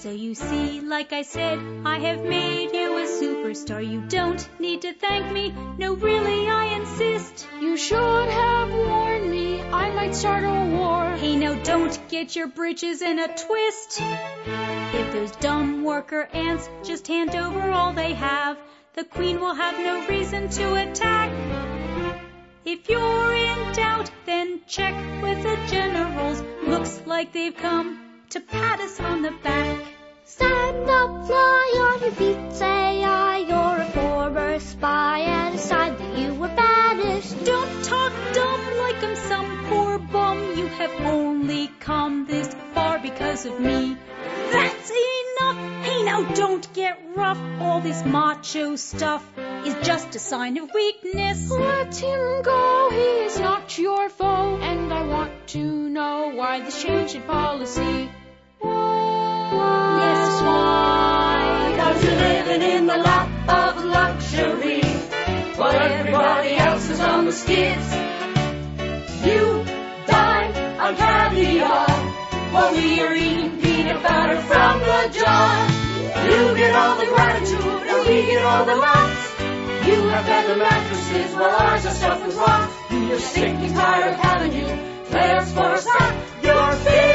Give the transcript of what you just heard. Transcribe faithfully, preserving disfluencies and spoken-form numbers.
So you see, like I said, I have made you a superstar. You don't need to thank me. No, really, I insist. You should have warned me. I might start a war. Hey, now don't get your britches in a twist. If those dumb worker ants just hand over all they have, the queen will have no reason to attack. If you're in doubt, then check with the generals. Looks like they've come to pat us on the back. Stand up, fly on your feet, say I, you're a former spy, and decide that you were banished. Don't talk dumb like I'm some poor bum. You have only come this far because of me. That's enough. Hey, now don't get rough. All this macho stuff is just a sign of weakness. Let him go, he is not your foe, and I want to know why this change in policy. Yes, why? Cause you're living in the lap of luxury, while everybody else is on the skids. You dine on caviar, while we are eating peanut butter from the jar. You get all the gratitude, and we get all the laughs. You have better mattresses, while ours are stuffed with rocks. You're sick and tired of having you players for a sack. You're